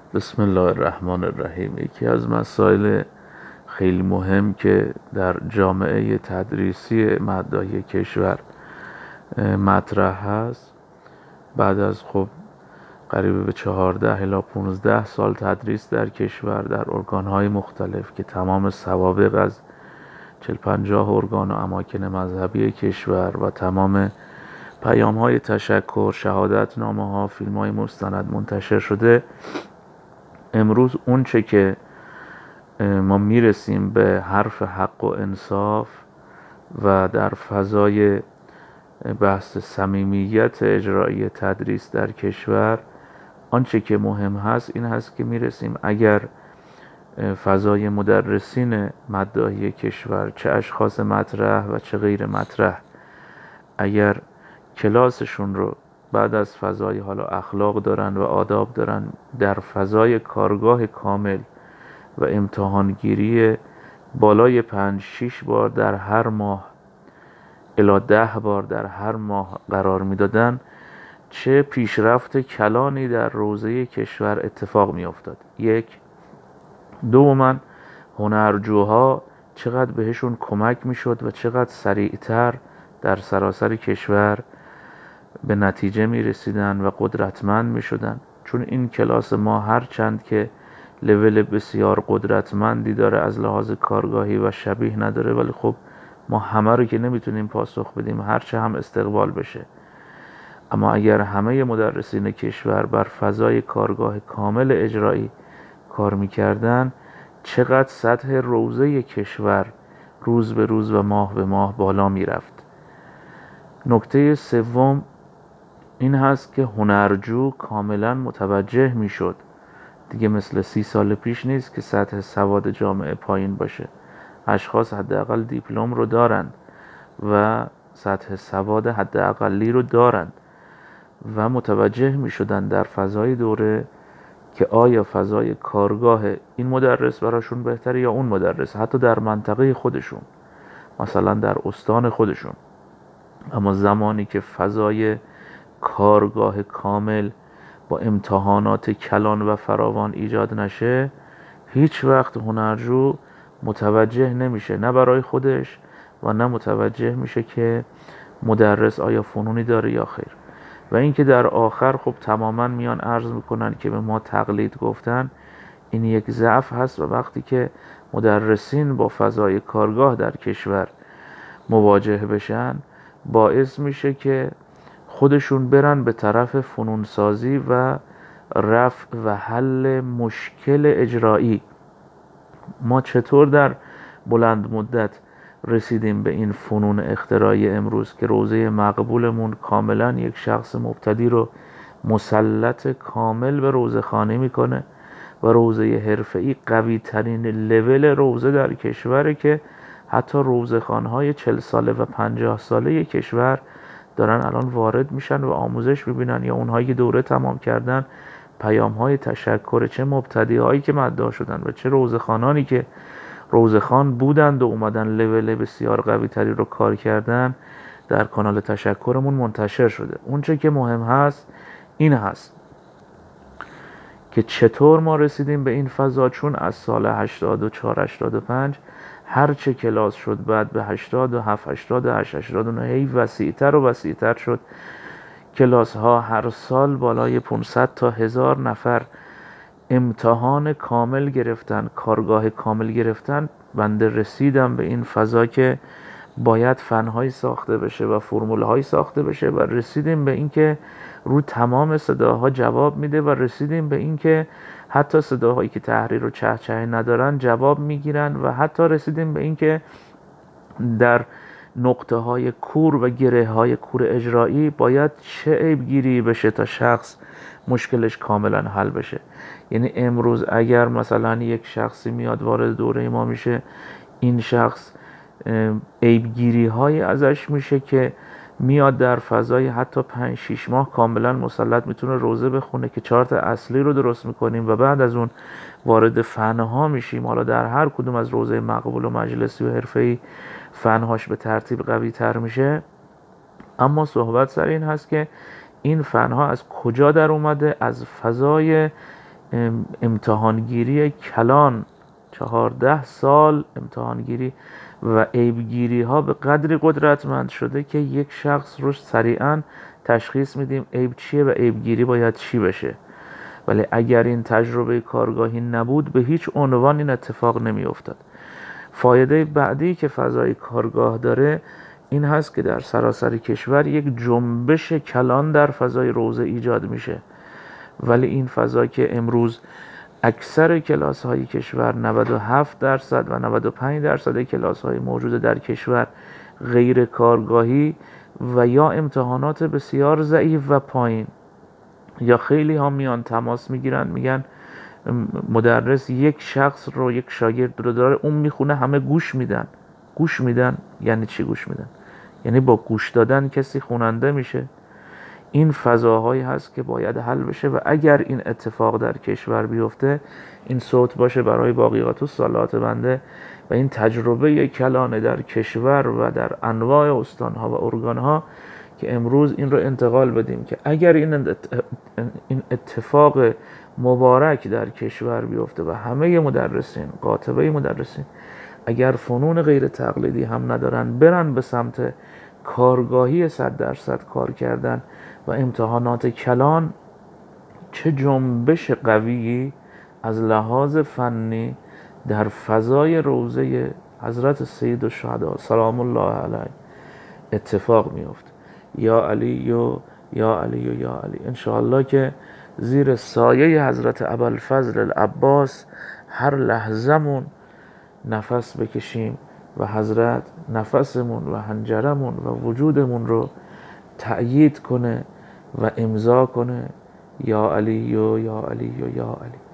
بسم الله الرحمن الرحیم. یکی از مسائل خیلی مهم که در جامعه تدریسی مدارس کشور مطرح هست، بعد از قریب به 14 الی 15 سال تدریس در کشور در ارگان‌های مختلف که تمام سوابق از 40-50 ارگان و اماکن مذهبی کشور و تمام پیام‌های تشکر، شهادتنامه‌ها، فیلم‌های مستند منتشر شده، امروز اون چه که ما میرسیم به حرف حق و انصاف و در فضای بحث صمیمیت اجرایی تدریس در کشور، آنچه که مهم هست این هست که میرسیم اگر فضای مدرسین مداهی کشور، چه اشخاص مطرح و چه غیر مطرح، اگر کلاسشون رو بعد از فضای حالا اخلاق دارن و آداب دارن در فضای کارگاه کامل و امتحانگیری بالای 5-6 بار در هر ماه الی 10 بار در هر ماه قرار میدادن، چه پیشرفت کلانی در روزه کشور اتفاق می افتاد. یک. دوما هنرجوها چقدر بهشون کمک می شد و چقدر سریعتر در سراسر کشور به نتیجه می رسیدن و قدرتمند می شدن. چون این کلاس ما هر چند که لول بسیار قدرتمندی داره از لحاظ کارگاهی و شبیه نداره، ولی خب ما همه رو که نمیتونیم پاسخ بدیم هرچه هم استقبال بشه. اما اگر همه مدرسین کشور بر فضای کارگاه کامل اجرایی کار میکردن، چقدر سطح روزه کشور روز به روز و ماه به ماه بالا میرفت. نکته سوم این هست که هنرجو کاملا متوجه میشد دیگه مثل 30 سال پیش نیست که سطح سواد جامعه پایین باشه. اشخاص حداقل دیپلم رو دارند و سطح سواد حداقلی رو دارند و متوجه می شدن در فضای دوره که آیا فضای کارگاه این مدرس براشون بهتره یا اون مدرس، حتی در منطقه خودشون، مثلا در استان خودشون. اما زمانی که فضای کارگاه کامل با امتحانات کلان و فراوان ایجاد نشه، هیچ وقت هنرجو متوجه نمیشه، نه برای خودش و نه متوجه میشه که مدرس آیا فنونی داره یا خیر. و اینکه در آخر تماما میان عرض میکنن که به ما تقلید گفتن، این یک ضعف هست و وقتی که مدرسین با فضای کارگاه در کشور مواجه بشن، باعث میشه که خودشون برن به طرف فنونسازی و رفع و حل مشکل اجرایی. ما چطور در بلند مدت رسیدیم به این فنون اختراعی امروز که روزه مقبولمون کاملا یک شخص مبتدی رو مسلط کامل به روزه خانه میکنه و روزه حرفه‌ای قوی ترین لول روزه در کشوره که حتی روزه خانهای 40 ساله و 50 ساله کشور دارن الان وارد میشن و آموزش میبینن، یا اونهایی که دوره تمام کردن پیام‌های تشکر، چه مبتدی‌هایی که مدعا شدن و چه روزخوانانی که روزخوان بودند و اومدن لول بسیار قوی تری رو کار کردن، در کانال تشکرمون منتشر شده. اون چه که مهم هست این هست که چطور ما رسیدیم به این فضا. چون از سال 84-85 هر چه کلاس شد بعد به 87 88 89 هی وسیع‌تر و وسیع‌تر شد. کلاس ها هر سال بالای 500 تا 1000 نفر امتحان کامل گرفتن، کارگاه کامل گرفتن. بنده رسیدم به این فضا که باید فن‌های ساخته بشه و فرمول‌های ساخته بشه و رسیدیم به این که رو تمام صداها جواب میده و رسیدیم به این که حتی صداهایی که تحریر و چهچهه ندارن جواب میگیرن و حتی رسیدیم به این که در نقطه های کور و گره های کور اجرایی باید چه عیبگیری بشه تا شخص مشکلش کاملا حل بشه. یعنی امروز اگر مثلا یک شخصی میاد وارد دوره ما میشه، این شخص عیبگیری های ازش میشه که میاد در فضای حتی 5-6 ماه کاملا مسلط میتونه روزه بخونه که چارت اصلی رو درست میکنیم و بعد از اون وارد فنها میشیم. حالا در هر کدوم از روزه مقبول و مجلسی و حرفه‌ای فنهاش به ترتیب قوی تر میشه. اما صحبت سر این هست که این فنها از کجا در اومده؟ از فضای امتحانگیری کلان 14 سال امتحانگیری و عیبگیری ها به قدری قدرتمند شده که یک شخص روش سریعا تشخیص میدیم عیب چیه و عیبگیری باید چی بشه. ولی اگر این تجربه کارگاهی نبود به هیچ عنوان این اتفاق نمی افتاد. فایده بعدی که فضای کارگاه داره این هست که در سراسر کشور یک جنبش کلان در فضای روزه ایجاد میشه. ولی این فضا که امروز اکثر کلاس های کشور 97% و 95% کلاس های موجود در کشور غیر کارگاهی و یا امتحانات بسیار ضعیف و پایین، یا خیلی ها میان تماس میگیرن میگن مدرس یک شخص رو، یک شاگرد رو داره اون میخونه همه گوش میدن. یعنی چی گوش میدن؟ یعنی با گوش دادن کسی خوننده میشه؟ این فضاهایی هست که باید حل بشه و اگر این اتفاق در کشور بیفته این صوت باشه برای باقیات و سالات بنده و این تجربه کلانه در کشور و در انواع استانها و ارگانها که امروز این رو انتقال بدیم که اگر این اتفاق مبارک در کشور بیفته و همه مدرسین، قاطبه مدرسین اگر فنون غیر تقلیدی هم ندارن برن به سمت کارگاهی 100% کار کردن و امتحانات کلان، چه جنبش قوی از لحاظ فنی در فضای روضه حضرت سید الشهدا سلام الله علیه اتفاق میفته. یا علی و یا علی و یا علی. انشاءالله که زیر سایه حضرت ابوالفضل العباس هر لحظمون نفس بکشیم و حضرت نفسمون و حنجرمون و وجودمون رو تأیید کنه و امضا کنه. یا علی و یا علی و یا علی.